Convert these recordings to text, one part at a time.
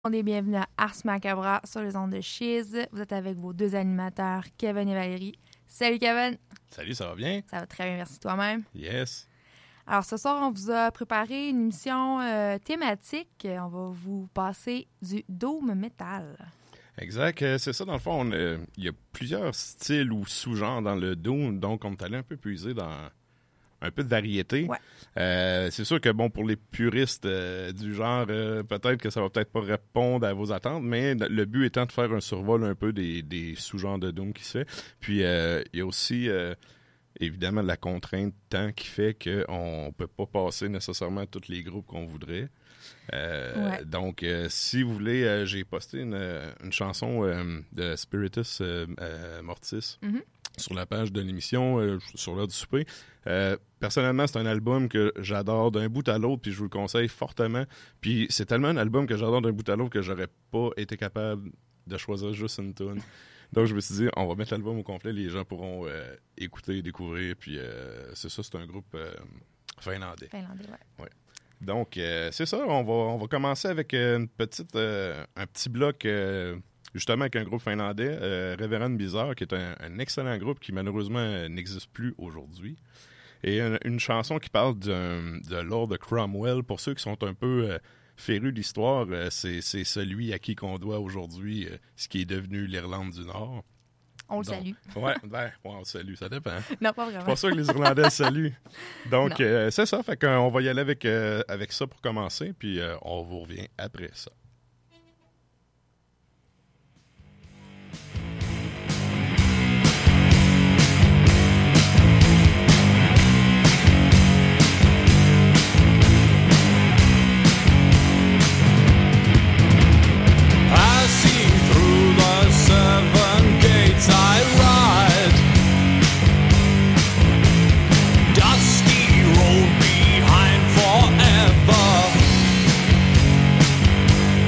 On est bienvenus à Ars Macabra sur les ondes de Chiz. Vous êtes avec vos deux animateurs, Kevin et Valérie. Salut Kevin! Salut, ça va bien? Ça va très bien, merci toi-même. Yes! Alors ce soir, on vous a préparé une émission thématique. On va vous passer du doom metal. Exact, c'est ça dans le fond. Il y a plusieurs styles ou sous-genres dans le doom, donc on est allé un peu puiser dans un peu de variété. Ouais. C'est sûr que bon, pour les puristes du genre, peut-être que ça va peut-être pas répondre à vos attentes, mais le but étant de faire un survol un peu des sous-genres de doom qui se fait. Puis il y a aussi évidemment la contrainte temps qui fait qu'on peut pas passer nécessairement tous les groupes qu'on voudrait. Ouais. Donc, si vous voulez, j'ai posté une chanson de Spiritus Mortis sur la page de l'émission, sur l'heure du souper. Personnellement, c'est un album que j'adore d'un bout à l'autre, puis je vous le conseille fortement. Puis c'est tellement un album que j'adore d'un bout à l'autre que j'aurais pas été capable de choisir juste une tune. Donc, je me suis dit, on va mettre l'album au complet, les gens pourront écouter, découvrir, puis c'est ça, c'est un groupe finlandais. Finlandais, ouais. Donc, c'est ça, on va commencer avec un petit bloc, justement avec un groupe finlandais, Reverend Bizarre, qui est un excellent groupe qui malheureusement n'existe plus aujourd'hui. Et une chanson qui parle de Lord Cromwell. Pour ceux qui sont un peu férus d'histoire, c'est celui à qui qu'on doit aujourd'hui ce qui est devenu l'Irlande du Nord. On le salue. Ouais, on le salue, ça dépend. Non, pas vraiment. C'est pas ça que les Irlandais saluent. Donc, c'est ça. Fait qu'on va y aller avec ça pour commencer, puis on vous revient après ça. I see through the 7 gates I ride. Dusty road behind forever.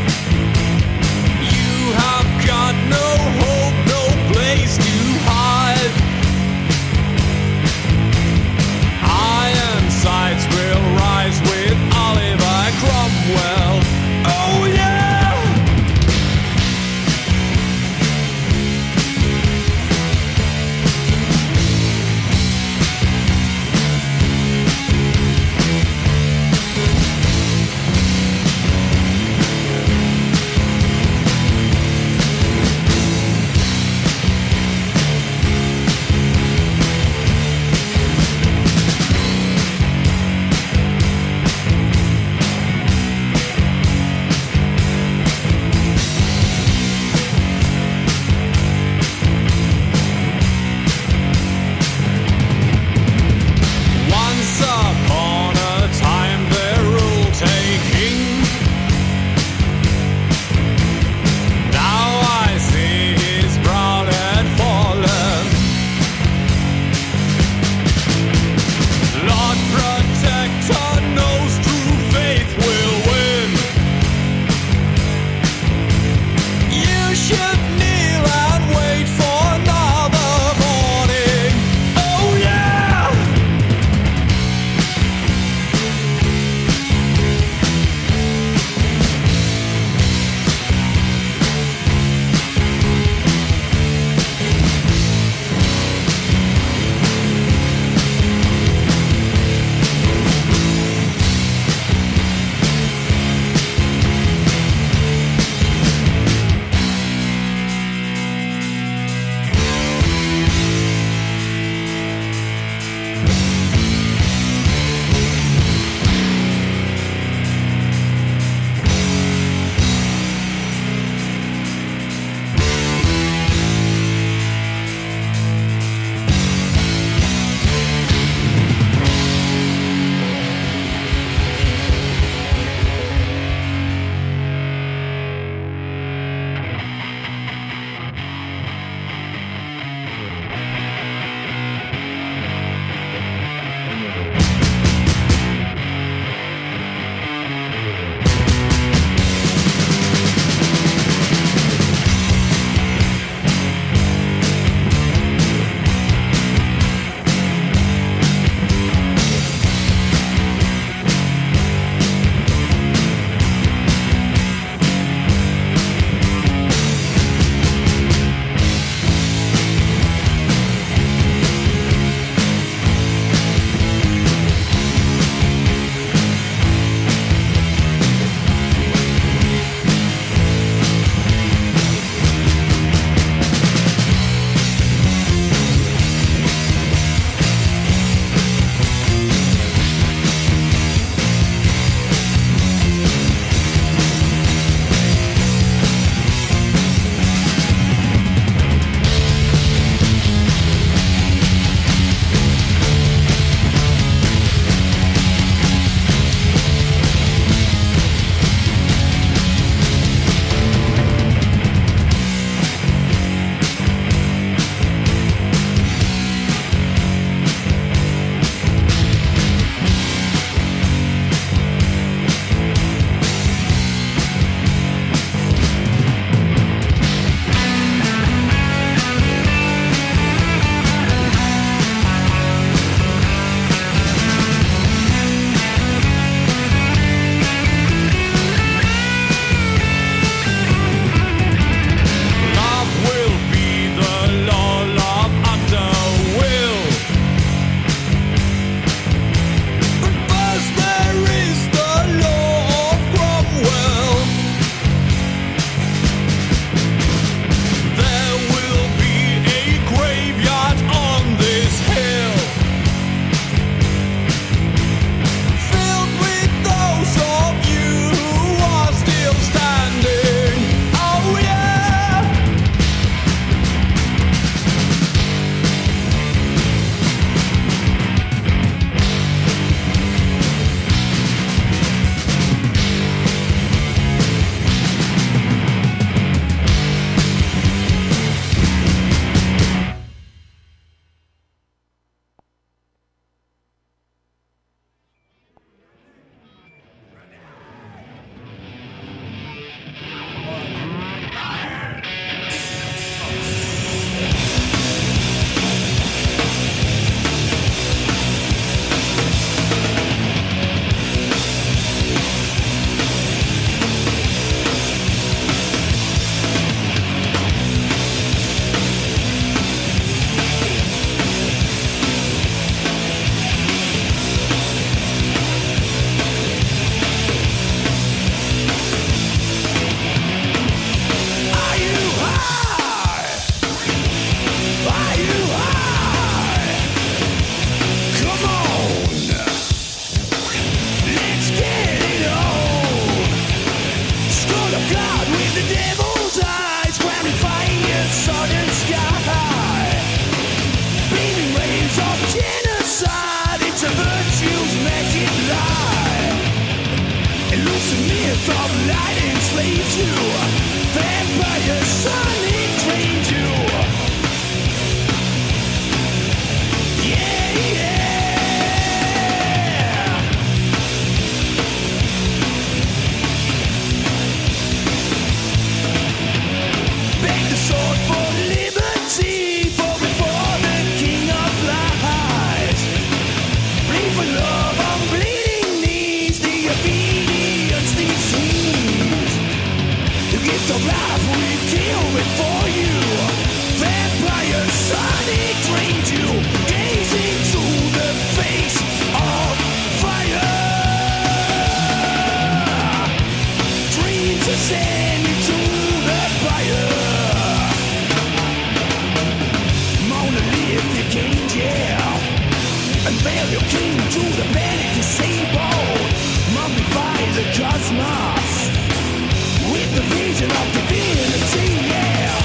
The gift of life will kill before you. Vampire son, he drained you. Gaze into the face of fire. Dreams are sent into the fire. Monolithic angel, unveil your king to the panic disabled. Mummify the cosmos with the vision of divinity, yeah.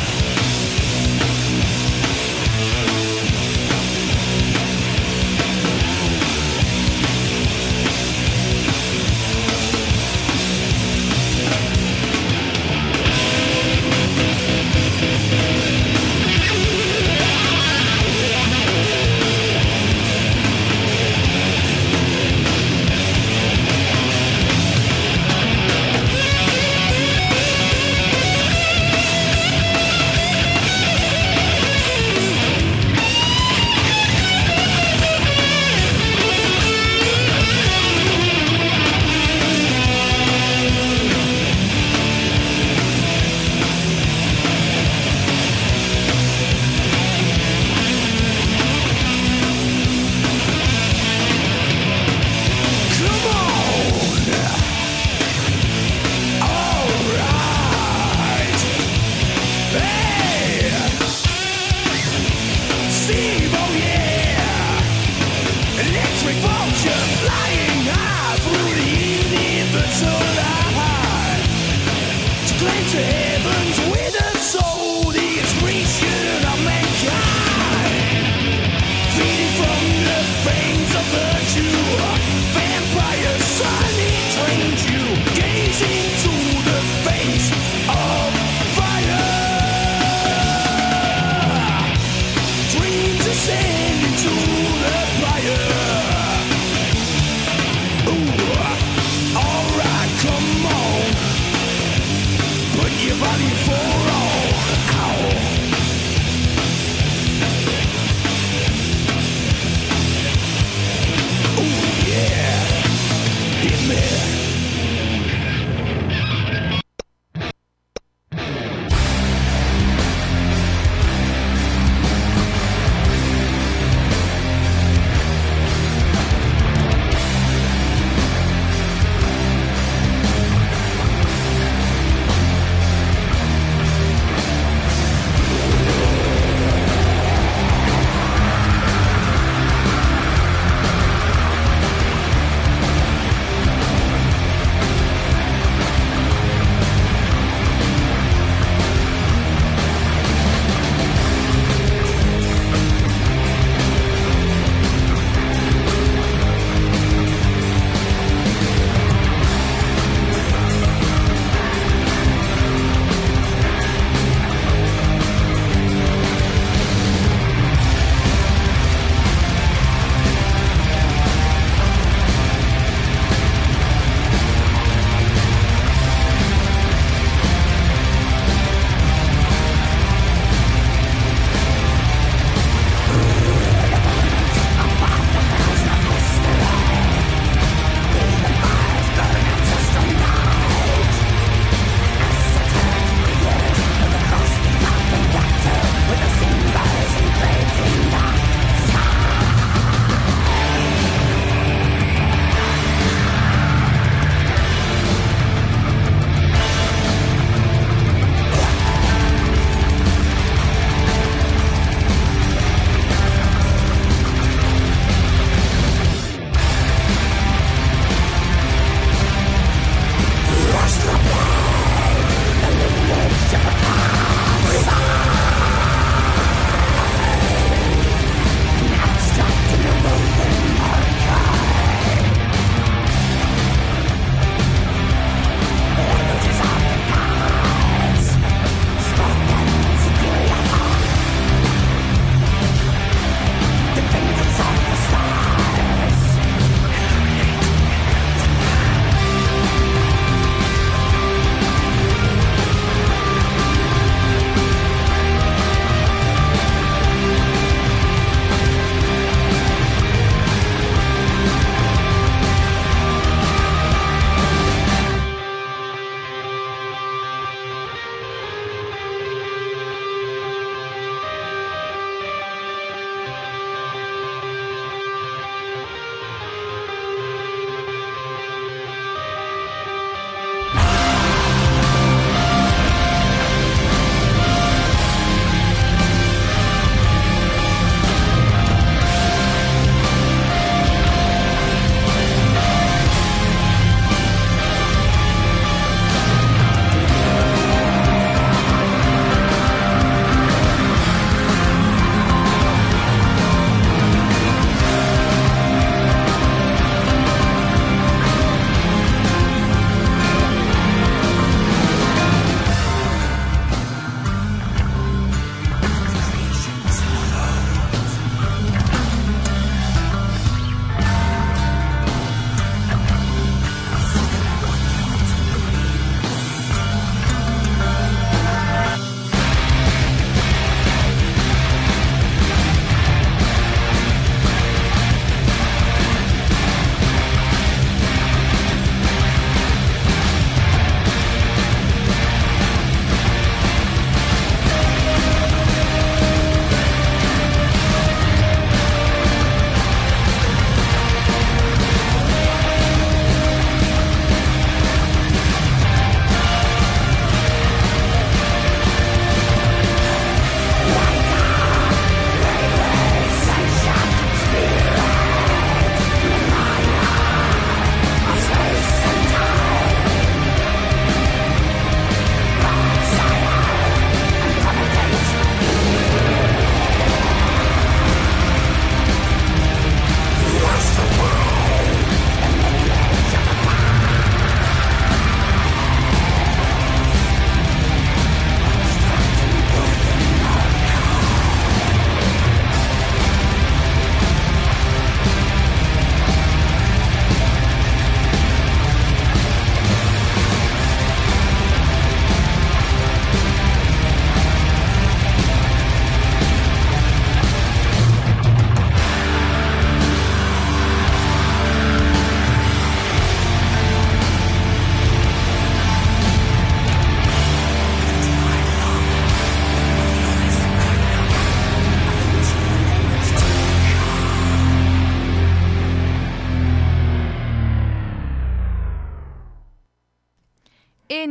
Your body for all.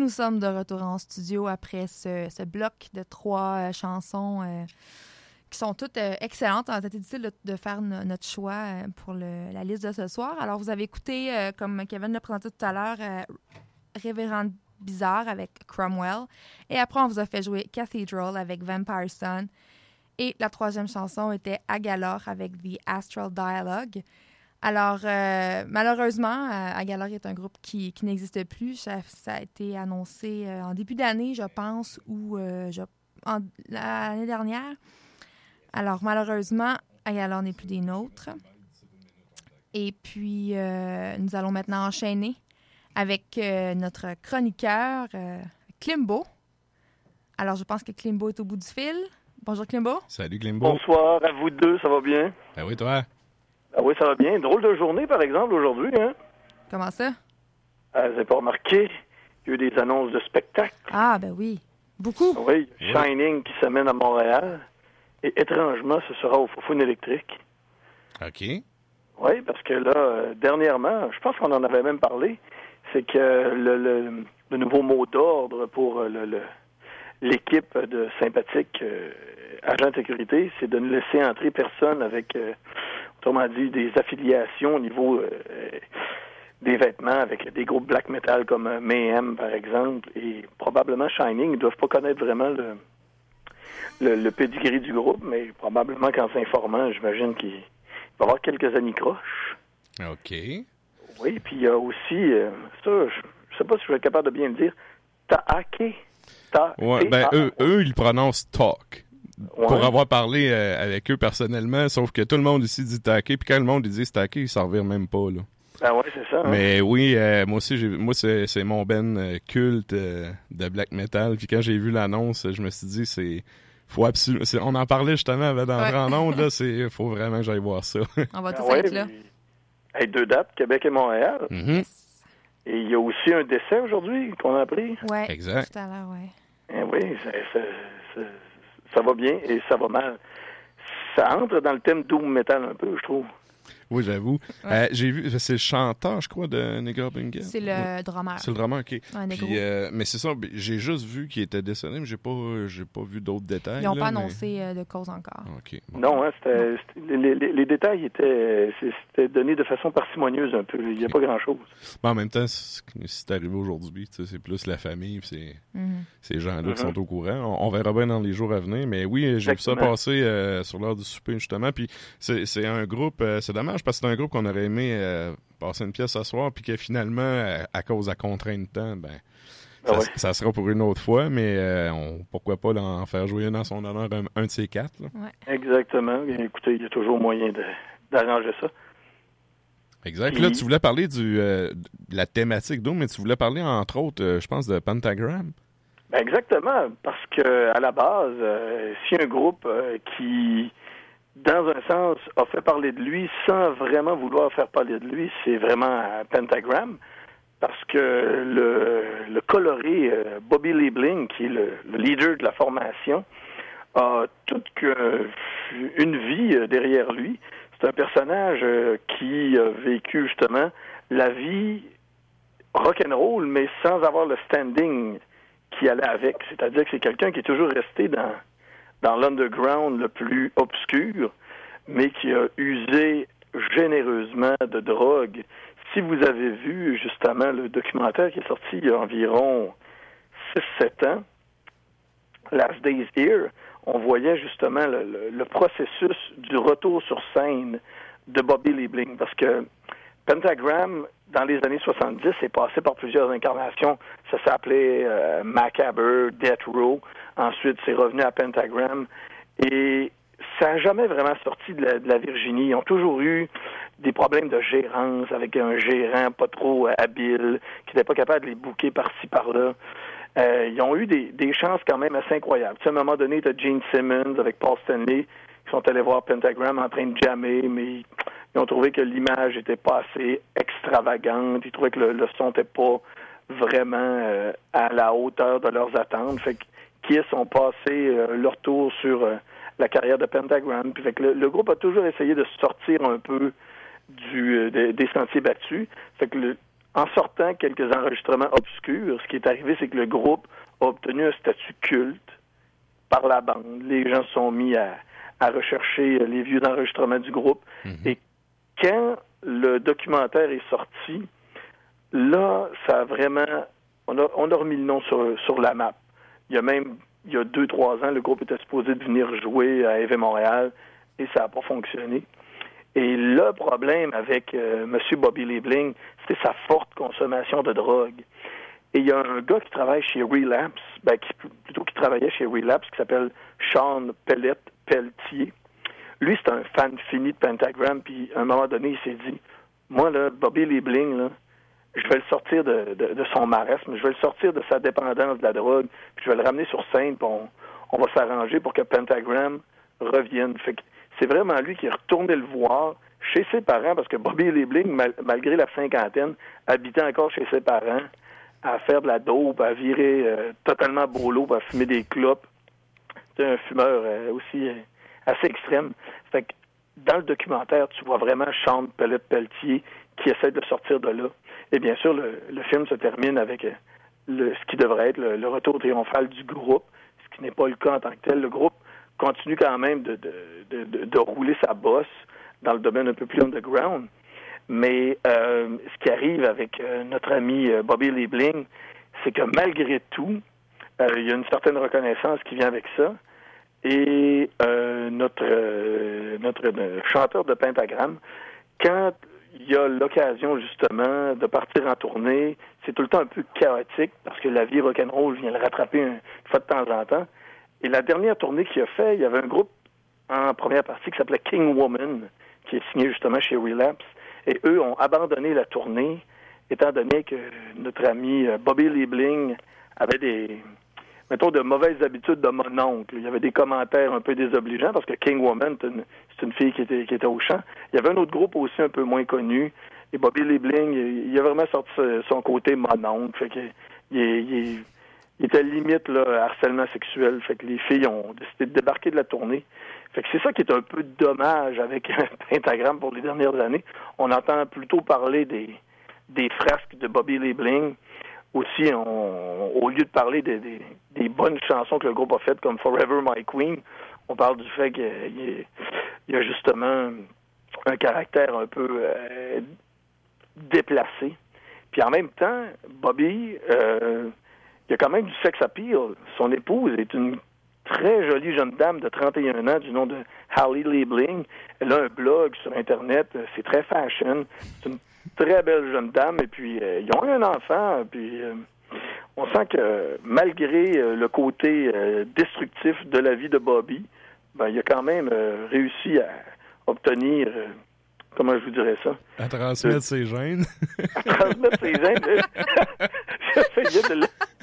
nous sommes de retour en studio après ce bloc de 3 chansons qui sont toutes excellentes. On a été difficile de faire notre choix pour la liste de ce soir. Alors, vous avez écouté, comme Kevin l'a présenté tout à l'heure, Révérend Bizarre avec Cromwell. Et après, on vous a fait jouer Cathedral avec Vampire Son. Et la 3e chanson était Agalor avec The Astral Dialogue. Alors, malheureusement, Agalor est un groupe qui n'existe plus. Ça a été annoncé en début d'année, je pense, ou l'année dernière. Alors, malheureusement, Agalor n'est plus des nôtres. Et puis, nous allons maintenant enchaîner avec notre chroniqueur, Klimbo. Alors, je pense que Klimbo est au bout du fil. Bonjour, Klimbo. Salut, Klimbo. Bonsoir à vous deux, ça va bien? Ben oui, toi? Ah oui, ça va bien. Drôle de journée, par exemple, aujourd'hui, hein? Comment ça? Vous n'avez pas remarqué? Il y a eu des annonces de spectacles. Ah, ben oui. Beaucoup. Oui, Shining qui s'amène à Montréal. Et étrangement, ce sera au Foufoune électrique. OK. Oui, parce que là, dernièrement, je pense qu'on en avait même parlé, c'est que le nouveau mot d'ordre pour l'équipe de sympathiques agents de sécurité, c'est de ne laisser entrer personne avec, autrement dit, des affiliations au niveau des vêtements avec des groupes black metal comme Mayhem, par exemple, et probablement Shining. Ils ne doivent pas connaître vraiment le pedigree du groupe, mais probablement qu'en s'informant, j'imagine qu'il va y avoir quelques anicroches. OK. Oui, puis il y a aussi, ça, je sais pas si je vais être capable de bien le dire, Taake. Ouais, ben eux, ils prononcent talk. Ouais. Pour avoir parlé avec eux personnellement, sauf que tout le monde ici dit taquer, puis quand le monde dit taquer, ils s'en revirent même pas, là. Ah ouais, c'est ça. Hein? Mais oui, moi aussi, c'est mon culte de black metal, puis quand j'ai vu l'annonce, je me suis dit, on en parlait justement avant d'entrer en onde, là, faut vraiment que j'aille voir ça. On va tous être là. Hey, 2 dates, Québec et Montréal. Mm-hmm. Et il y a aussi un décès aujourd'hui qu'on a appris. Oui, exact. Tout à l'heure, oui. Eh oui, ça va bien et ça va mal. Ça entre dans le thème doom metal un peu, je trouve. Oui, j'avoue. Ouais. J'ai vu, c'est le chanteur, je crois, de Negrabinga. C'est le drummer. C'est le drummer, OK. Ouais, Puis, mais c'est ça, j'ai juste vu qu'il était décédé, mais j'ai pas vu d'autres détails. Ils n'ont pas mais... annoncé de cause encore. OK. Bon. Non, hein, les détails c'était donné de façon parcimonieuse un peu. Il n'y a pas grand-chose. Mais en même temps, si c'est arrivé aujourd'hui, c'est plus la famille, puis ces gens-là qui sont au courant. On verra bien dans les jours à venir, mais oui, j'ai vu ça passer sur l'heure du souper, justement. Puis c'est un groupe, c'est dommage, parce que c'est un groupe qu'on aurait aimé passer une pièce ce soir, puis que finalement, à cause de la contrainte de temps, ça sera pour une autre fois, mais pourquoi pas en faire jouer une en son honneur, un de ces 4. Là. Ouais. Exactement. Bien, écoutez, il y a toujours moyen d'arranger ça. Exact. Puis là, tu voulais parler de la thématique d'eau, mais tu voulais parler, entre autres, je pense, de Pentagram. Ben exactement, parce que à la base, si un groupe qui, dans un sens, a fait parler de lui sans vraiment vouloir faire parler de lui, c'est vraiment Pentagram, parce que le coloré Bobby Liebling, qui est le leader de la formation, a toute une vie derrière lui. C'est un personnage qui a vécu justement la vie rock'n'roll, mais sans avoir le standing qui allait avec. C'est-à-dire que c'est quelqu'un qui est toujours resté dans l'underground le plus obscur, mais qui a usé généreusement de drogue. Si vous avez vu justement le documentaire qui est sorti il y a environ 6-7 ans, Last Days Here, on voyait justement le processus du retour sur scène de Bobby Liebling, parce que Pentagram, dans les années 70, est passé par plusieurs incarnations. Ça s'appelait Macabre, Death Row. Ensuite, c'est revenu à Pentagram. Et ça n'a jamais vraiment sorti de la Virginie. Ils ont toujours eu des problèmes de gérance avec un gérant pas trop habile, qui n'était pas capable de les booker par-ci, par-là. Ils ont eu des chances quand même assez incroyables. Tu sais, à un moment donné, tu as Gene Simmons avec Paul Stanley qui sont allés voir Pentagram en train de jammer, mais ils ont trouvé que l'image était pas assez extravagante. Ils trouvaient que le son n'était pas vraiment à la hauteur de leurs attentes. Fait qu'ils ont passé leur tour sur la carrière de Pentagram. Puis fait que le groupe a toujours essayé de sortir un peu des sentiers battus. Fait que en sortant quelques enregistrements obscurs, ce qui est arrivé, c'est que le groupe a obtenu un statut culte par la bande. Les gens se sont mis à rechercher les vieux enregistrements du groupe. Et quand le documentaire est sorti, là, ça a vraiment... On a remis le nom sur la map. Il y a 2-3 ans, le groupe était supposé de venir jouer à EV Montréal et ça n'a pas fonctionné. Et le problème avec M. Bobby Liebling, c'était sa forte consommation de drogue. Et il y a un gars qui travaille chez Relapse, qui travaillait chez Relapse, qui s'appelle Sean Pelletier. Lui, c'est un fan fini de Pentagram, puis à un moment donné, il s'est dit, moi, là, Bobby Liebling, là, je vais le sortir de son marasme, je vais le sortir de sa dépendance de la drogue, puis je vais le ramener sur scène, puis on va s'arranger pour que Pentagram revienne. Fait que c'est vraiment lui qui est retourné le voir chez ses parents, parce que Bobby Liebling, malgré la cinquantaine, habitait encore chez ses parents, à faire de la dope, à virer totalement bolo, à fumer des clopes. C'était un fumeur aussi assez extrême. Fait que dans le documentaire, tu vois vraiment Sean Pelletier qui essaie de sortir de là. Et bien sûr, le film se termine avec ce qui devrait être le retour triomphal du groupe, ce qui n'est pas le cas en tant que tel. Le groupe continue quand même de rouler sa bosse dans le domaine un peu plus underground. Mais ce qui arrive avec notre ami Bobby Liebling, c'est que malgré tout, il y a une certaine reconnaissance qui vient avec ça. Et notre chanteur de Pentagram, quand il y a l'occasion justement de partir en tournée, c'est tout le temps un peu chaotique parce que la vie rock'n'roll vient le rattraper une fois de temps en temps. Et la dernière tournée qu'il a fait, il y avait un groupe en première partie qui s'appelait King Woman, qui est signé justement chez Relapse. Et eux ont abandonné la tournée, étant donné que notre ami Bobby Liebling avait de mauvaises habitudes de mon oncle. Il y avait des commentaires un peu désobligeants, parce que King Woman, c'est une fille qui était au chant. Il y avait un autre groupe aussi un peu moins connu, et Bobby Liebling, il a vraiment sorti son côté mon oncle. Fait que il était limite là, harcèlement sexuel. Fait que les filles ont décidé de débarquer de la tournée. Fait que c'est ça qui est un peu dommage avec Pentagram pour les dernières années. On entend plutôt parler des frasques de Bobby Liebling. Aussi, au lieu de parler des bonnes chansons que le groupe a faites, comme Forever My Queen, on parle du fait qu'il y a justement un caractère un peu déplacé. Puis en même temps, Bobby, il a quand même du sex appeal. Son épouse est une très jolie jeune dame de 31 ans du nom de Hallie Liebling. Elle a un blog sur Internet, c'est très fashion. C'est une très belle jeune dame, et puis ils ont eu un enfant, puis on sent que malgré le côté destructif de la vie de Bobby, il a quand même réussi à obtenir, comment je vous dirais ça? À transmettre ses gènes. À transmettre ses gènes. J'essayais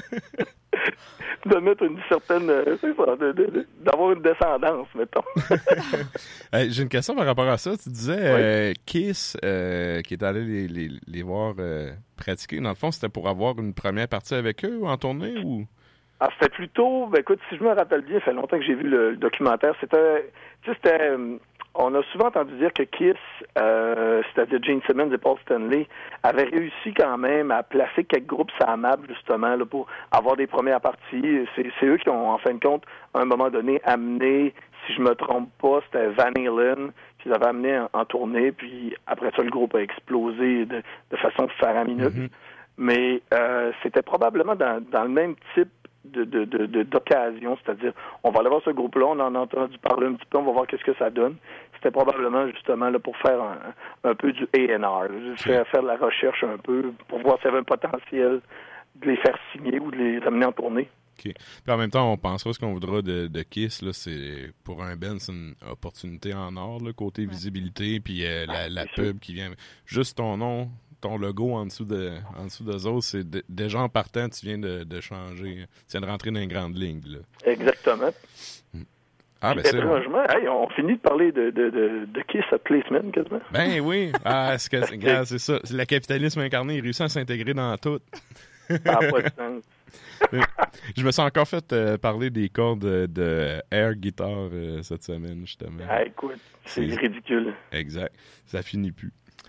de mettre une certaine... d'avoir une descendance, mettons. J'ai une question par rapport à ça. Tu disais Kiss, qui est allé les voir pratiquer. Dans le fond, c'était pour avoir une première partie avec eux en tournée ou... Ah, c'était plutôt... écoute, si je me rappelle bien, ça fait longtemps que j'ai vu le documentaire. C'était... On a souvent entendu dire que Kiss, c'est-à-dire Gene Simmons et Paul Stanley, avaient réussi quand même à placer quelques groupes sur la map, justement, là, pour avoir des premières parties. C'est eux qui ont, en fin de compte, à un moment donné, amené, si je me trompe pas, c'était Van Halen, qu'ils avaient amené en tournée, puis après ça, le groupe a explosé de façon faramineuse. Mm-hmm. Mais c'était probablement dans le même type d'occasion, c'est-à-dire on va aller voir ce groupe-là, on en a entendu parler un petit peu, on va voir qu'est-ce que ça donne. C'était probablement justement là pour faire un peu du A&R, faire de la recherche un peu, pour voir s'il y avait un potentiel de les faire signer ou de les amener en tournée. OK. Puis en même temps, on pensera ce qu'on voudra de Kiss, là, c'est pour un band, c'est une opportunité en or, là, côté visibilité, puis la pub qui vient. Juste ton nom, ton logo en dessous d'eux autres, c'est déjà en partant, tu viens de changer, tu viens de rentrer dans une grande ligne. Là. Exactement. Ah, ben c'est étrangement, on finit de parler de Kiss à Placement, quasiment. Ben oui, regarde, c'est ça. Le capitalisme incarné, il réussit à s'intégrer dans tout. Ça n'a pas de sens. Je me suis encore fait parler des cordes de air guitar cette semaine, justement. Écoute, c'est ridicule. Exact. Ça finit plus.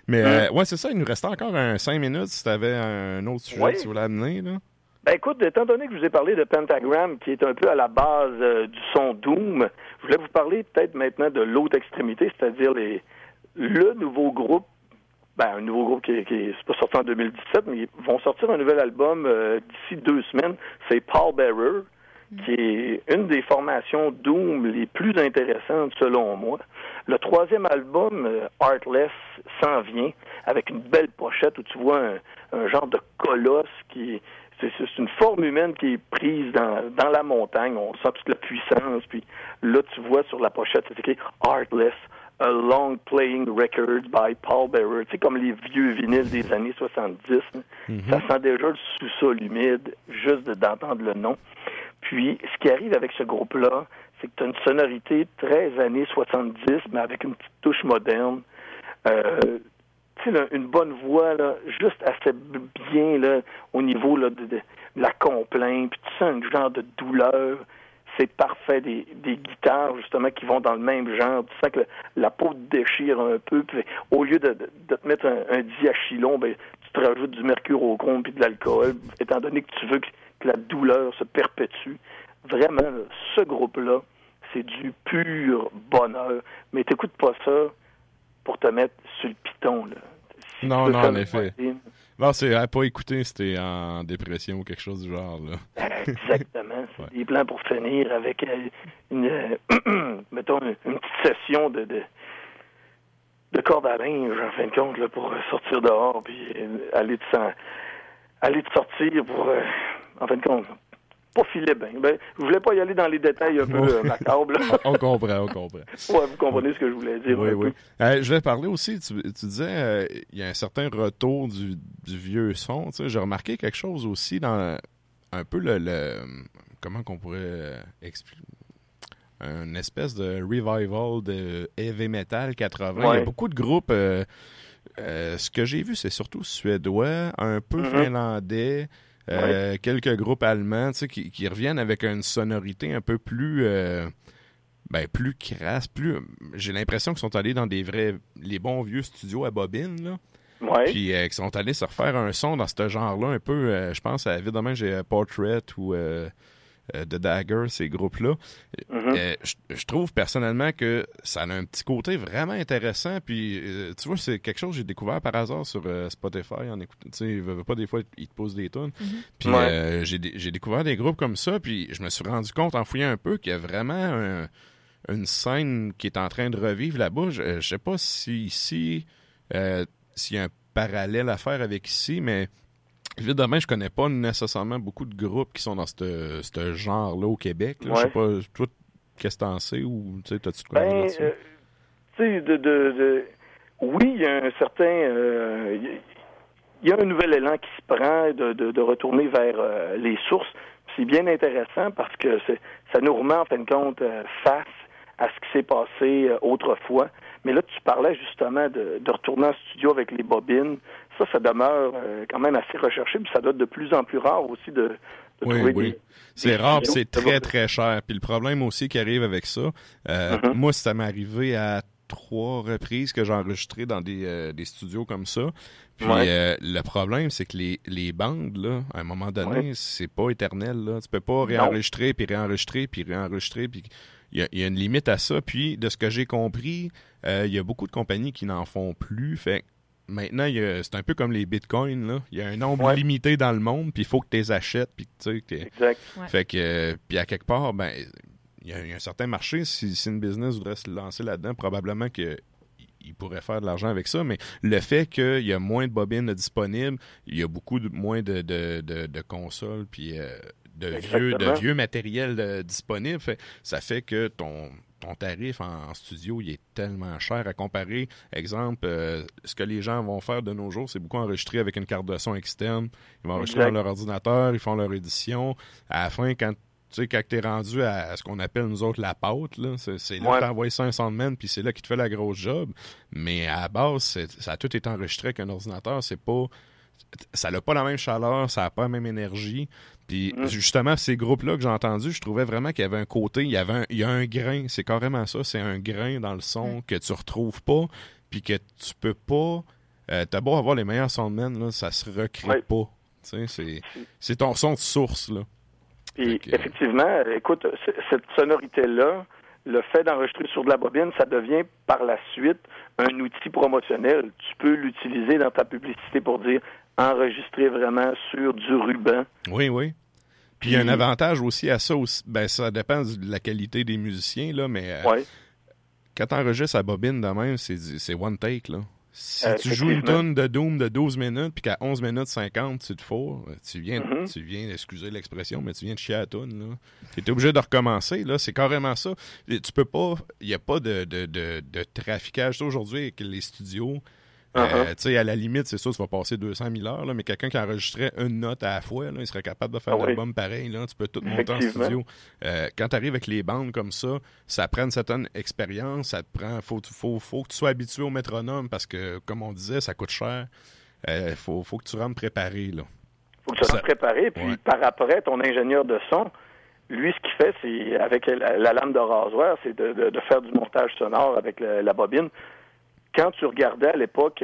Mais ouais, c'est ça, il nous restait encore 5 minutes si tu avais un autre sujet que tu voulais amener, là. Ben écoute, étant donné que je vous ai parlé de Pentagram, qui est un peu à la base du son Doom, je voulais vous parler peut-être maintenant de l'autre extrémité, c'est-à-dire le nouveau groupe, un nouveau groupe qui c'est pas sorti en 2017, mais ils vont sortir un nouvel album d'ici 2 semaines, c'est Pallbearer, qui est une des formations Doom les plus intéressantes selon moi. Le 3e album, Heartless, s'en vient, avec une belle pochette où tu vois un genre de colosse qui... C'est une forme humaine qui est prise dans la montagne. On sent toute la puissance. Puis là, tu vois sur la pochette, c'est écrit « Heartless, a long playing record by Pallbearer ». Tu sais, comme les vieux vinyles des années 70. Ça sent déjà le sous-sol humide, juste d'entendre le nom. Puis, ce qui arrive avec ce groupe-là, c'est que tu as une sonorité très années 70, mais avec une petite touche moderne. Tu sais, une bonne voix, là, juste assez bien là, au niveau là, de la complainte, puis tu sens un genre de douleur. C'est parfait, des guitares, justement, qui vont dans le même genre. Tu sens que la peau te déchire un peu, puis au lieu de te mettre un diachylon, ben, tu te rajoutes du mercurochrome puis de l'alcool, étant donné que tu veux que la douleur se perpétue. Vraiment, là, ce groupe-là, c'est du pur bonheur. Mais t'écoutes pas ça pour te mettre sur le piton, là. Si non, en effet. Non, c'est à pas écouter si t'es en dépression ou quelque chose du genre, là. Exactement. C'est des plans pour finir avec mettons, une petite session de corde à linge, en fin de compte, là, pour sortir dehors, puis aller te sortir pour, en fin de compte, pas filer bien. Ben, je voulais pas y aller dans les détails un peu macabres. On comprend. Ouais, vous comprenez ce que je voulais dire. Oui. Je vais parler aussi, tu disais, il y a un certain retour du vieux son. Tu sais, j'ai remarqué quelque chose aussi dans un peu comment qu'on pourrait expliquer, une espèce de revival de heavy metal 80. Ouais. Il y a beaucoup de groupes. Ce que j'ai vu, c'est surtout suédois, un peu finlandais. Quelques groupes allemands, tu sais, qui reviennent avec une sonorité un peu plus plus crasse, j'ai l'impression qu'ils sont allés dans les bons vieux studios à bobine, là. Ouais. Puis qu'ils sont allés se refaire un son dans ce genre-là, un peu, je pense, évidemment, j'ai Portrait ou The Dagger, ces groupes-là. Je trouve personnellement que ça a un petit côté vraiment intéressant. Puis, tu vois, c'est quelque chose que j'ai découvert par hasard sur Spotify en écoutant. Tu sais, pas des fois, ils te posent des tunes. Puis, j'ai découvert des groupes comme ça. Puis, je me suis rendu compte en fouillant un peu qu'il y a vraiment une scène qui est en train de revivre là-bas. Je sais pas si ici, s'il y a un parallèle à faire avec ici, mais évidemment, je connais pas nécessairement beaucoup de groupes qui sont dans ce genre-là au Québec. Là. Je sais pas, toi, qu'est-ce que t'en sais ou tu sais, t'as-tu de quoi dire là-dessus? Tu sais, oui, il y a un certain... il y a un nouvel élan qui se prend de retourner vers les sources. C'est bien intéressant parce que ça nous remet, en fin de compte, face à ce qui s'est passé autrefois. Mais là, tu parlais justement de retourner en studio avec les bobines. Ça demeure quand même assez recherché, puis ça doit être de plus en plus rare aussi de trouver des... C'est rare, puis c'est très, très cher. Puis le problème aussi qui arrive avec ça, moi, ça m'est arrivé à 3 reprises que j'ai enregistré dans des studios comme ça. Puis le problème, c'est que les bandes, là, à un moment donné, c'est pas éternel. Là. Tu peux pas réenregistrer, puis réenregistrer, puis réenregistrer, puis... Il y a une limite à ça. Puis, de ce que j'ai compris, il y a beaucoup de compagnies qui n'en font plus. Fait maintenant, c'est un peu comme les bitcoins. Là. Il y a un nombre limité dans le monde, puis il faut que tu les achètes. Puis, exact. Fait que, puis à quelque part, il y a un certain marché. Si une business voudrait se lancer là-dedans, probablement qu'il pourrait faire de l'argent avec ça. Mais le fait qu'il y a moins de bobines disponibles, il y a beaucoup moins de consoles, puis... de vieux matériel disponible. Ça fait que ton tarif en studio, il est tellement cher à comparer. Exemple, ce que les gens vont faire de nos jours, c'est beaucoup enregistrer avec une carte de son externe. Ils vont enregistrer dans leur ordinateur, ils font leur édition. À la fin, quand t'es rendu à ce qu'on appelle, nous autres, la pâte, là, c'est là que t'envoies ça un soundman, puis c'est là qu'il te fait la grosse job. Mais à la base, ça a tout été enregistré avec un ordinateur. Ça n'a pas la même chaleur, ça n'a pas la même énergie. Puis justement, ces groupes-là que j'ai entendus, je trouvais vraiment qu'il y avait un côté, il y a un grain, c'est carrément ça, c'est un grain dans le son que tu retrouves pas, puis que tu peux pas t'as beau avoir les meilleurs soundmen, là, ça se recrée pas. C'est ton son de source, là. Puis, effectivement, écoute, cette sonorité-là, le fait d'enregistrer sur de la bobine, ça devient par la suite un outil promotionnel. Tu peux l'utiliser dans ta publicité pour dire enregistrer vraiment sur du ruban. Oui, oui. Puis il y a un avantage aussi à ça. Aussi. Ben, ça dépend de la qualité des musiciens, là, mais quand tu enregistres à bobine de même, c'est one take, là. Si tu joues une tonne de Doom de 12 minutes puis qu'à 11 minutes 50, tu te fourres, tu viens, excusez l'expression, mais tu viens de chier à la toune, là. Tu es obligé de recommencer, là. C'est carrément ça. Tu peux pas... Il n'y a pas de traficage. Aujourd'hui, avec les studios, tu sais, à la limite, c'est sûr, tu vas passer 200 000 heures, là, mais quelqu'un qui enregistrait une note à la fois, là, il serait capable de faire l'album pareil, là. Tu peux tout monter en studio. Quand tu arrives avec les bandes comme ça prend une certaine expérience, ça te prend... Faut que tu sois habitué au métronome parce que, comme on disait, ça coûte cher. Faut que tu rentres préparé, là. Faut que tu rentres préparé, puis par après, ton ingénieur de son, lui, ce qu'il fait, c'est, avec la lame de rasoir, c'est de faire du montage sonore avec la bobine. Quand tu regardais à l'époque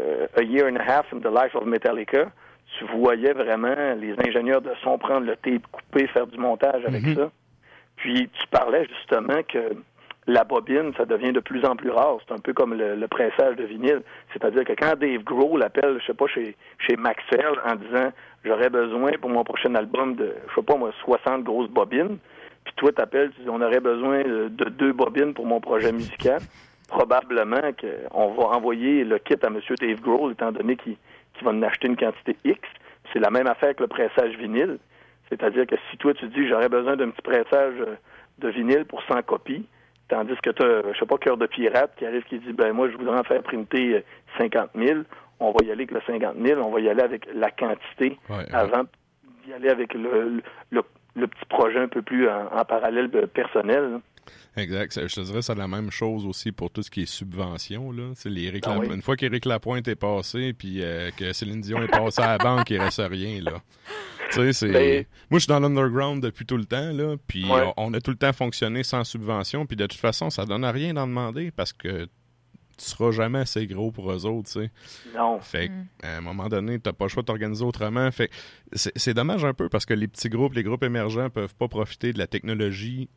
A Year and a Half in the Life of Metallica, tu voyais vraiment les ingénieurs de son prendre le tape coupé, faire du montage avec ça. Puis tu parlais justement que la bobine, ça devient de plus en plus rare. C'est un peu comme le pressage de vinyle. C'est-à-dire que quand Dave Grohl l'appelle, je sais pas, chez Maxell en disant « J'aurais besoin pour mon prochain album de, je sais pas moi, 60 grosses bobines », puis toi t'appelles, tu dis « On aurait besoin de 2 bobines pour mon projet musical », probablement qu'on va envoyer le kit à M. Dave Grohl, étant donné qu'il va en acheter une quantité X. C'est la même affaire que le pressage vinyle. C'est-à-dire que si toi, tu dis, j'aurais besoin d'un petit pressage de vinyle pour 100 copies, tandis que tu as, je sais pas, Cœur de Pirate qui arrive qui dit, ben moi, je voudrais en faire printer 50 000, on va y aller avec le 50 000, on va y aller avec la quantité avant d'y aller avec le petit projet un peu plus en parallèle personnel, là. Exact. Je te dirais que c'est la même chose aussi pour tout ce qui est subvention, là. Une fois qu'Éric Lapointe est passé puis que Céline Dion est passée à la banque, il reste rien, là. Tu sais, moi, je suis dans l'underground depuis tout le temps, là, puis on a tout le temps fonctionné sans subvention, puis de toute façon, ça donne à rien d'en demander parce que tu seras jamais assez gros pour eux autres, tu sais. Non. Fait à un moment donné, t'as pas le choix de t'organiser autrement. Fait c'est dommage un peu parce que les petits groupes, les groupes émergents peuvent pas profiter de la technologie.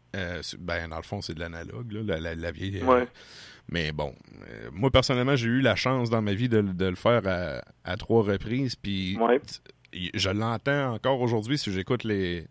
Dans le fond, c'est de l'analogue, là, la vieille. Mais bon, moi, personnellement, j'ai eu la chance dans ma vie de le faire à 3 reprises, puis je l'entends encore aujourd'hui si j'écoute le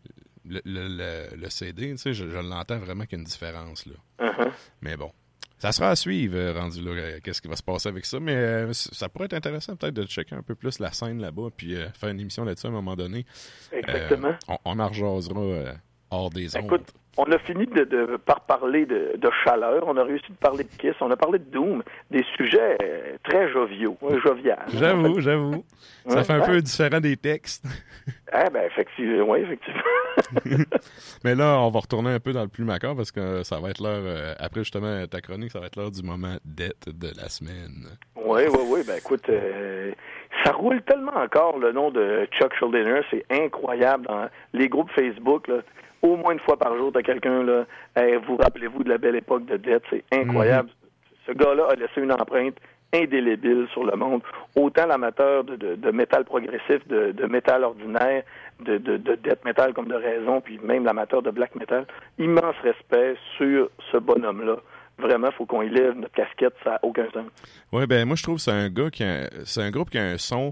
CD, tu sais, je l'entends vraiment qu'il y a une différence, là. Mais bon, ça sera à suivre, rendu là, qu'est-ce qui va se passer avec ça, mais ça pourrait être intéressant peut-être de checker un peu plus la scène là-bas, puis faire une émission là-dessus à un moment donné. Exactement. On en rejasera hors des ondes. Écoute, on a fini par parler de chaleur, on a réussi de parler de Kiss, on a parlé de Doom, des sujets très joviaux, jovial. J'avoue. Ça fait un peu différent des textes. Effectivement. Mais là, on va retourner un peu dans le plus macabre parce que ça va être l'heure, après justement ta chronique, ça va être l'heure du moment dette de la semaine. Oui. Ben écoute, ça roule tellement encore le nom de Chuck Schuldiner, c'est incroyable dans les groupes Facebook, là. Au moins une fois par jour, t'as quelqu'un, là, vous rappelez-vous de la belle époque de Death, c'est incroyable. Ce gars-là a laissé une empreinte indélébile sur le monde. Autant l'amateur de métal progressif, de métal ordinaire, de death metal comme de raison, puis même l'amateur de black metal. Immense respect sur ce bonhomme-là. Vraiment, il faut qu'on élève notre casquette, ça n'a aucun sens. Oui, ben moi, je trouve que c'est un gars c'est un groupe qui a un son...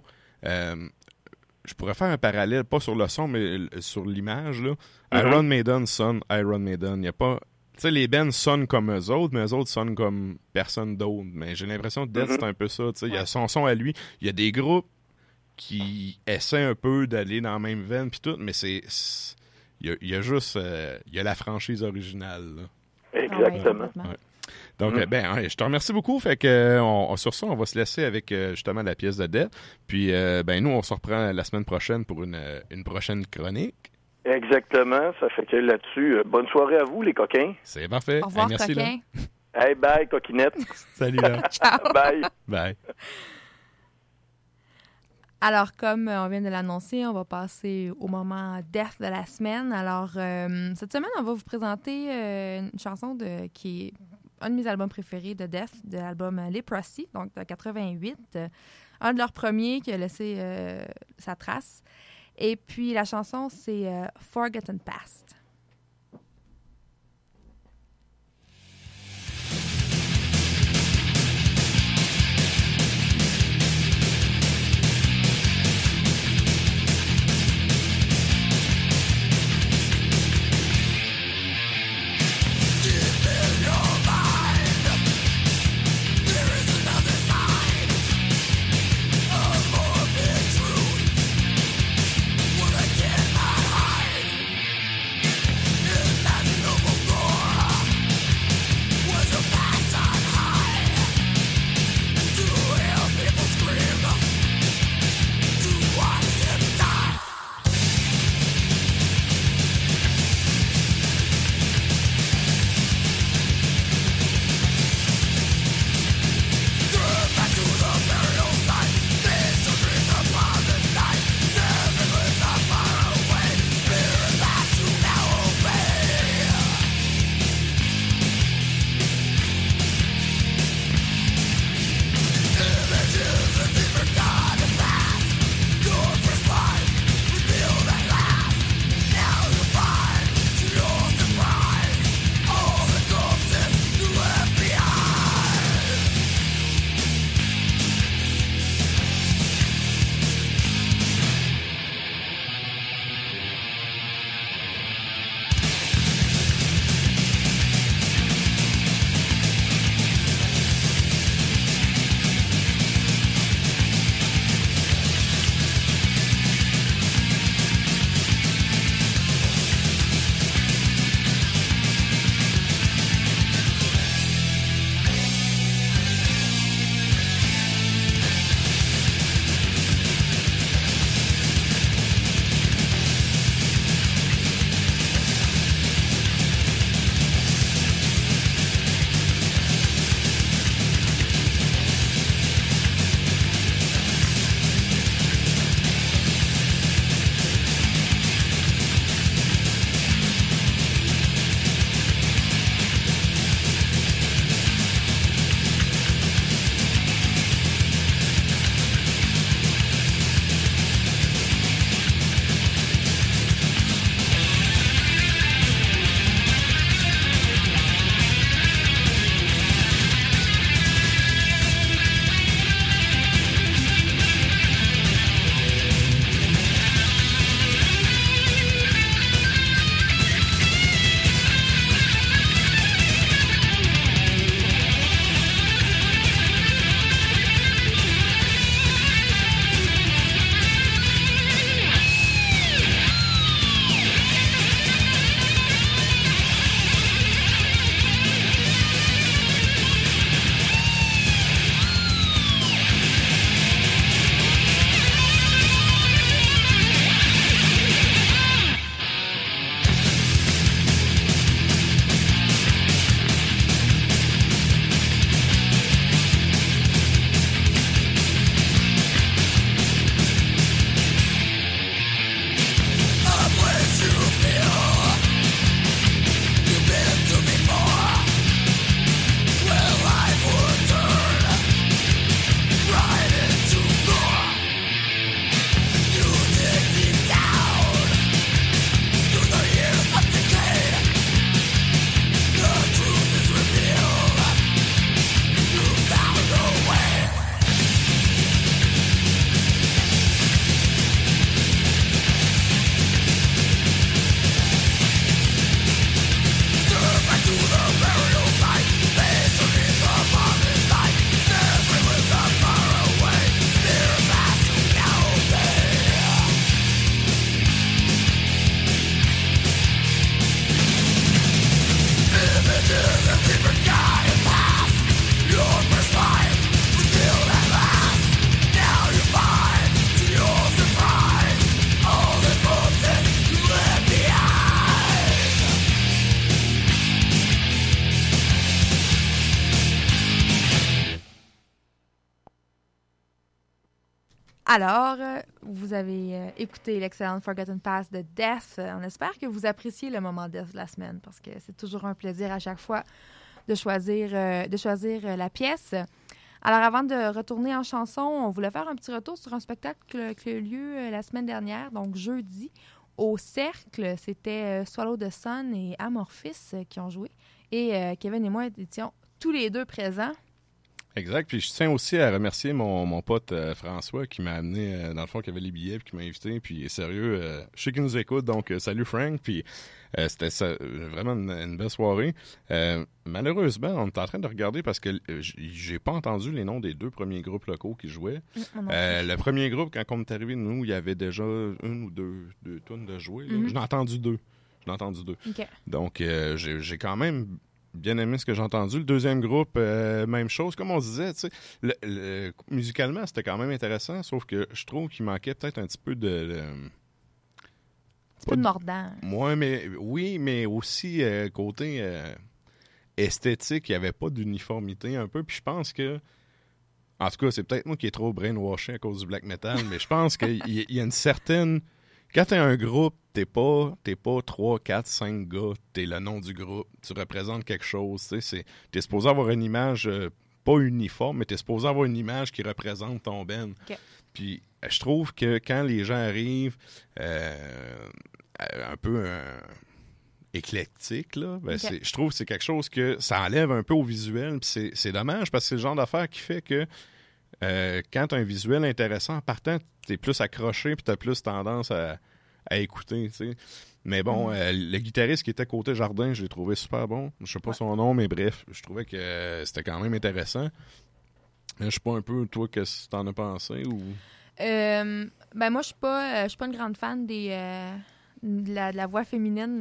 je pourrais faire un parallèle, pas sur le son, mais sur l'image, là. Iron Maiden sonne Iron Maiden. Il n'y a pas... Tu sais, les bands sonnent comme eux autres, mais eux autres sonnent comme personne d'autre. Mais j'ai l'impression que Death, c'est un peu ça. Tu sais, il y a son son à lui. Il y a des groupes qui essaient un peu d'aller dans la même veine puis tout, mais c'est... Il y a juste... il y a la franchise originale, là. Exactement. Donc, je te remercie beaucoup. Fait que sur ça, on va se laisser avec justement la pièce de Death. Puis, nous, on se reprend la semaine prochaine pour une prochaine chronique. Exactement. Ça fait que là-dessus, bonne soirée à vous, les coquins. C'est parfait. Au revoir, merci, coquin. Hey, bye, coquinette. Salut, là. Ciao. Bye. Bye. Alors, comme on vient de l'annoncer, on va passer au moment Death de la semaine. Alors, cette semaine, on va vous présenter une chanson qui est un de mes albums préférés de Death, de l'album Leprosy, donc de 88. Un de leurs premiers qui a laissé sa trace. Et puis la chanson, c'est Forgotten Past. Alors, vous avez écouté l'excellente Forgotten Past de Death. On espère que vous appréciez le moment Death de la semaine parce que c'est toujours un plaisir à chaque fois de choisir la pièce. Alors, avant de retourner en chanson, on voulait faire un petit retour sur un spectacle qui a eu lieu la semaine dernière, donc jeudi, au Cercle. C'était Swallow the Sun et Amorphis qui ont joué. Et Kevin et moi étions tous les deux présents. Exact. Puis je tiens aussi à remercier mon pote François qui m'a amené, dans le fond, qui avait les billets puis qui m'a invité. Puis sérieux, je sais qu'il nous écoute, donc salut Frank. Puis c'était vraiment une belle soirée. Malheureusement, on est en train de regarder parce que j'ai pas entendu les noms des 2 premiers groupes locaux qui jouaient. Le premier groupe, quand on est arrivé, nous, il y avait déjà 1 ou 2 tonnes de jouer. J'en ai entendu 2. Okay. Donc, j'ai quand même bien aimé ce que j'ai entendu. Le deuxième groupe, même chose. Comme on disait, tu sais, musicalement, c'était quand même intéressant, sauf que je trouve qu'il manquait peut-être un petit peu de... un petit peu de mordant. Oui, mais aussi côté esthétique, il n'y avait pas d'uniformité un peu. Puis je pense que... En tout cas, c'est peut-être moi qui est trop brainwashé à cause du black metal, mais je pense qu'il y a une certaine... Quand t'es un groupe, t'es pas 3, 4, 5 gars, t'es le nom du groupe, tu représentes quelque chose, t'es supposé avoir une image, pas uniforme, mais t'es supposé avoir une image qui représente ton band. Okay. Puis je trouve que quand les gens arrivent un peu éclectiques, là, ben okay. Je trouve que c'est quelque chose que ça enlève un peu au visuel, puis c'est dommage parce que c'est le genre d'affaire qui fait que quand tu as un visuel intéressant, en partant, tu es plus accroché puis tu as plus tendance à écouter. T'sais. Mais bon, le guitariste qui était côté jardin, je l'ai trouvé super bon. Je sais pas son nom, mais bref, je trouvais que c'était quand même intéressant. Je sais pas un peu, toi, qu'est-ce que tu en as pensé? Ou... Ben moi, je suis pas une grande fan de la voix féminine.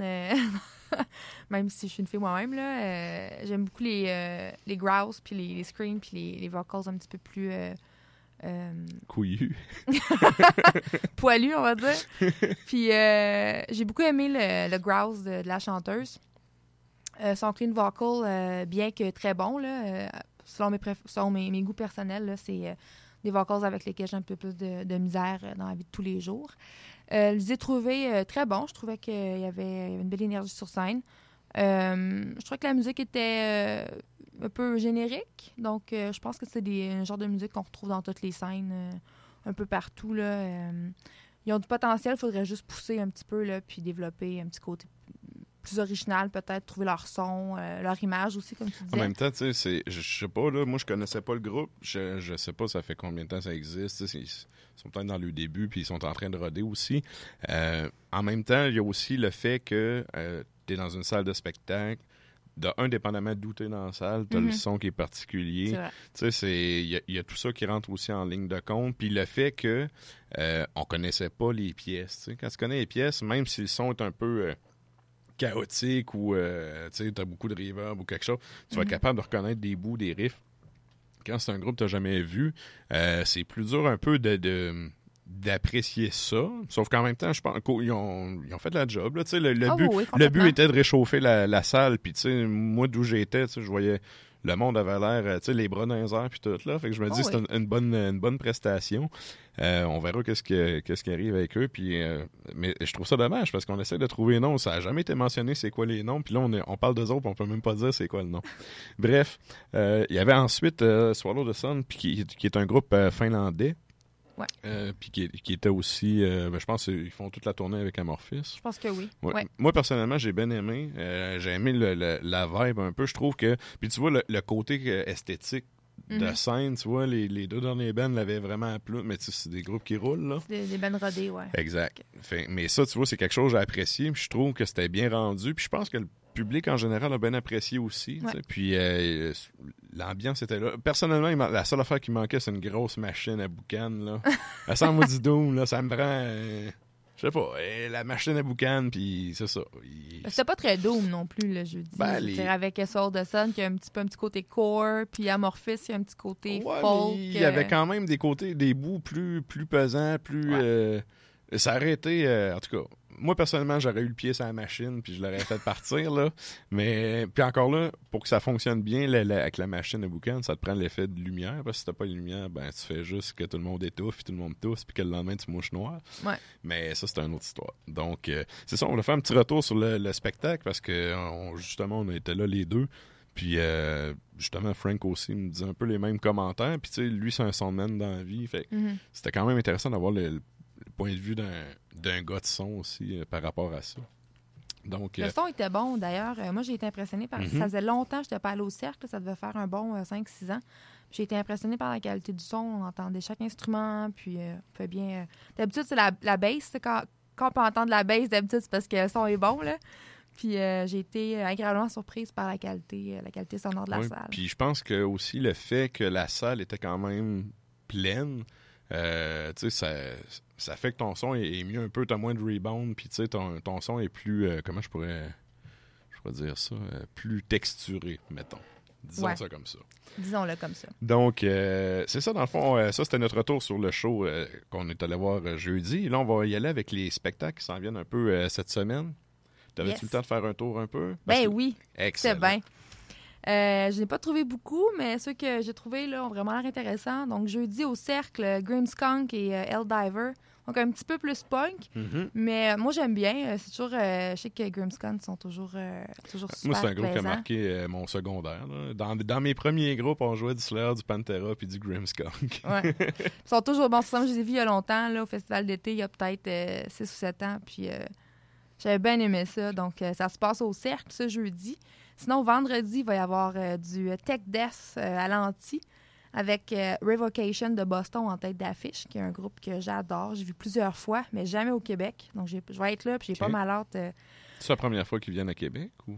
Même si je suis une fille moi-même, là, j'aime beaucoup les growls, puis les screams, puis les vocals un petit peu plus... couillus. Poilus, on va dire. Puis j'ai beaucoup aimé le growls de la chanteuse. Son clean vocal, bien que très bon, là, selon mes goûts personnels, là, c'est des vocals avec lesquels j'ai un peu plus de misère dans la vie de tous les jours. Je les ai trouvés très bons. Je trouvais qu'il y avait une belle énergie sur scène. Je trouvais que la musique était un peu générique. Donc, je pense que c'est un genre de musique qu'on retrouve dans toutes les scènes, un peu partout. Là. Ils ont du potentiel. Il faudrait juste pousser un petit peu, là, puis développer un petit côté plus original, peut-être, trouver leur son, leur image aussi, comme tu disais. En même temps, tu sais, je sais pas, là, moi, je connaissais pas le groupe. Je sais pas ça fait combien de temps ça existe. Ils sont peut-être dans le début, puis ils sont en train de roder aussi. En même temps, il y a aussi le fait que tu es dans une salle de spectacle. Indépendamment d'où tu es dans la salle, tu as le son qui est particulier. Tu sais, il y a tout ça qui rentre aussi en ligne de compte. Puis le fait que on connaissait pas les pièces. T'sais. Quand tu connais les pièces, même si le son est un peu... chaotique ou tu as beaucoup de reverb ou quelque chose, tu vas être capable de reconnaître des bouts, des riffs. Quand c'est un groupe que tu n'as jamais vu, c'est plus dur un peu d'apprécier ça. Sauf qu'en même temps, je pense qu'ils ont fait la job. Là, le but était de réchauffer la salle. Puis moi, d'où j'étais, je voyais le monde avait l'air, les bras dans les airs puis tout là. Fait que je me dis c'est une bonne prestation. On verra qu'est-ce qui arrive avec eux. Puis, mais je trouve ça dommage parce qu'on essaie de trouver les noms. Ça n'a jamais été mentionné c'est quoi les noms. Puis là, on parle d'eux autres, on peut même pas dire c'est quoi le nom. Bref, il y avait ensuite Swallow the Sun, puis qui est un groupe finlandais. Ouais. Puis qui était aussi, je pense qu'ils font toute la tournée avec Amorphis. Je pense que oui. Ouais. Ouais. Moi, personnellement, j'ai bien aimé. J'ai aimé la vibe un peu. Je trouve que... Puis tu vois, le côté esthétique de scène, tu vois, les 2 derniers bands l'avaient vraiment à plus. Mais tu sais, c'est des groupes qui roulent, là. C'est des bands rodés, ouais. Exact. Mais ça, tu vois, c'est quelque chose que j'ai apprécié. Puis je trouve que c'était bien rendu. Puis je pense que le public, en général, a bien apprécié aussi. Ouais. Puis l'ambiance était là. Personnellement, la seule affaire qui manquait, c'est une grosse machine à boucan, là. Elle sent moi du Doom, là. Ça me prend... je sais pas, la machine à boucan, puis c'est ça. C'était pas très Doom non plus, le jeudi. Avec Swallow the Sun, qui a un petit côté core, puis Amorphis, il y a un petit côté folk. Il y avait quand même des bouts plus pesants, plus... ça aurait été... en tout cas, moi, personnellement, j'aurais eu le pied sur la machine, puis je l'aurais fait partir, là. Mais, puis encore là, pour que ça fonctionne bien avec la machine à boucan, ça te prend l'effet de lumière, parce que si t'as pas de lumière, ben tu fais juste que tout le monde étouffe, puis tout le monde tousse, puis que le lendemain, tu mouches noir. Ouais. Mais ça, c'est une autre histoire. Donc, c'est ça, on va faire un petit retour sur le spectacle, parce que justement, on était là les deux. Puis justement, Frank aussi me disait un peu les mêmes commentaires. Puis tu sais, lui, c'est un soundman dans la vie. Fait c'était quand même intéressant d'avoir le point de vue d'un gars de son aussi par rapport à ça. Donc, le son était bon, d'ailleurs. Moi, j'ai été impressionnée par... Ça faisait longtemps que je n'étais pas allée au cercle. Ça devait faire un bon 5-6 ans. J'ai été impressionnée par la qualité du son. On entendait chaque instrument, puis on peut bien... D'habitude, c'est la bass. Quand on peut entendre la bass, d'habitude, c'est parce que le son est bon, là. Puis j'ai été agréablement surprise par la qualité sonore de la salle. Puis je pense que aussi le fait que la salle était quand même pleine, tu sais, ça fait que ton son est mieux un peu, t'as moins de rebound, puis tu sais, ton son est plus, comment je pourrais dire ça, plus texturé, mettons. Disons ça comme ça. Disons-le comme ça. Donc, c'est ça, dans le fond, ça, c'était notre retour sur le show qu'on est allé voir jeudi. Là, on va y aller avec les spectacles qui s'en viennent un peu cette semaine. T'avais-tu le temps de faire un tour un peu? Oui, excellent. C'est bien. Je n'ai pas trouvé beaucoup, mais ceux que j'ai trouvés là, ont vraiment l'air intéressants. Donc, jeudi au Cercle, Grimmskunk et Helldiver. Donc, un petit peu plus punk. Mais moi, j'aime bien. C'est toujours... je sais que Grimmskunk sont toujours super Moi, c'est un groupe qui a plaisants. marqué mon secondaire. Là. Dans mes premiers groupes, on jouait du Slayer, du Pantera puis du Grimmskunk. Ouais. Ils sont toujours bons. Je les ai vus il y a longtemps, là, au Festival d'été, il y a peut-être 6 ou 7 ans. Puis j'avais bien aimé ça. Donc, ça se passe au Cercle ce jeudi. Sinon, vendredi, il va y avoir du Tech Death à l'Anti avec Revocation de Boston en tête d'affiche, qui est un groupe que j'adore. J'ai vu plusieurs fois, mais jamais au Québec. Donc, je vais être là, puis j'ai pas mal hâte. C'est la première fois qu'ils viennent à Québec? Ou...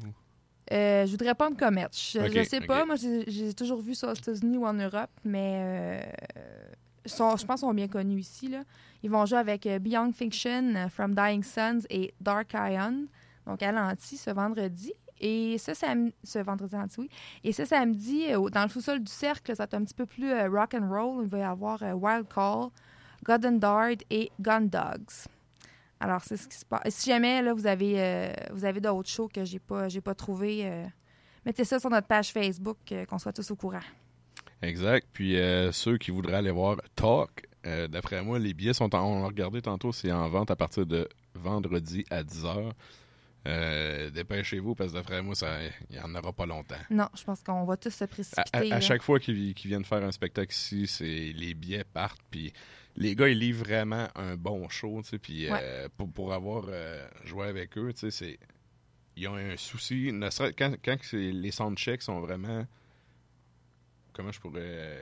je voudrais pas me commettre. Je sais pas. Moi, j'ai toujours vu ça aux États-Unis ou en Europe, mais je pense qu'ils sont bien connus ici, là. Ils vont jouer avec Beyond Fiction, From Dying Suns et Dark Ion, donc à l'Anti ce vendredi. Et ce vendredi, oui. Et ce samedi, dans le sous-sol du Cercle, ça va être un petit peu plus rock and roll. Il va y avoir Wild Call, God and Dard et Gun Dogs. Alors, c'est ce qui se passe. Et si jamais là, vous avez d'autres shows que j'ai pas trouvé, mettez ça sur notre page Facebook, qu'on soit tous au courant. Exact. Puis ceux qui voudraient aller voir Talk, d'après moi, les billets sont on l'a regardé tantôt, c'est en vente à partir de vendredi à 10h. Dépêchez-vous parce que d'après moi, il n'y en aura pas longtemps. Non, je pense qu'on va tous se précipiter. À chaque fois qu'ils viennent faire un spectacle ici, les billets partent. Puis les gars, ils livrent vraiment un bon show. Puis pour avoir joué avec eux, ils ont un souci. Quand les soundchecks sont vraiment... Comment je pourrais...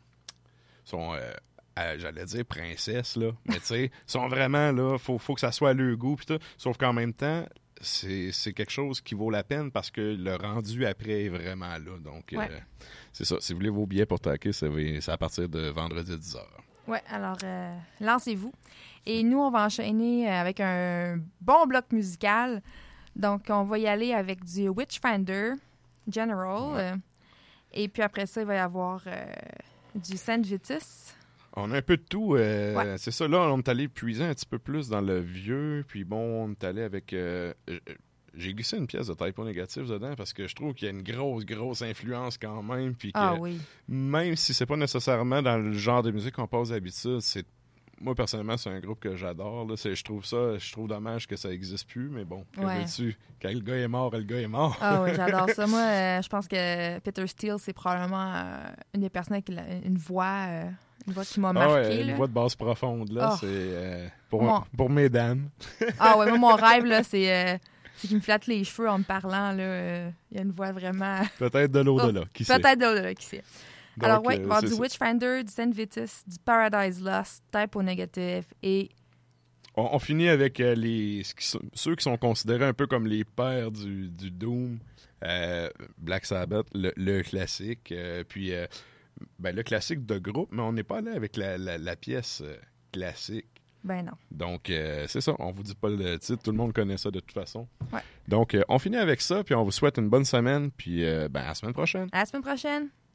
j'allais dire princesse, là. Mais tu sais, sont vraiment là, faut que ça soit à leur goût. Pis tout. Sauf qu'en même temps, c'est quelque chose qui vaut la peine parce que le rendu après est vraiment là. Donc, c'est ça. Si vous voulez vos billets pour Talker, c'est à partir de vendredi 10h. Oui, alors lancez-vous. Et nous, on va enchaîner avec un bon bloc musical. Donc, on va y aller avec du Witchfinder General. Et puis après ça, il va y avoir du Saint Vitus. On a un peu de tout. C'est ça, là, on est allé puiser un petit peu plus dans le vieux. Puis bon, on est allé avec... j'ai glissé une pièce de Type O Négatif dedans parce que je trouve qu'il y a une grosse influence quand même. Puis que même si c'est pas nécessairement dans le genre de musique qu'on passe d'habitude, moi, personnellement, c'est un groupe que j'adore. Là. Je trouve dommage que ça n'existe plus, mais bon, que veux-tu? Quand le gars est mort, le gars est mort. Ah oui, j'adore ça. Moi, je pense que Peter Steele, c'est probablement une des personnes avec une voix qui m'a marqué. Une voix de basse profonde, là, c'est pour mesdames. Ah ouais, moi, mon rêve, là, c'est qu'il me flatte les cheveux en me parlant. Là, il y a une voix vraiment... Peut-être de l'au-delà, qui sait? Peut-être de l'au-delà, qui sait? Donc, alors, il va y avoir du ça. Witchfinder, du Saint Vitus, du Paradise Lost, Type O Négatif et... On finit avec ceux qui sont considérés un peu comme les pères du Doom. Black Sabbath, le classique. Puis le classique de groupe, mais on n'est pas allé avec la pièce classique. Ben non. Donc, c'est ça. On vous dit pas le titre. Tout le monde connaît ça de toute façon. Ouais. Donc, on finit avec ça, puis on vous souhaite une bonne semaine, puis à la semaine prochaine. À la semaine prochaine.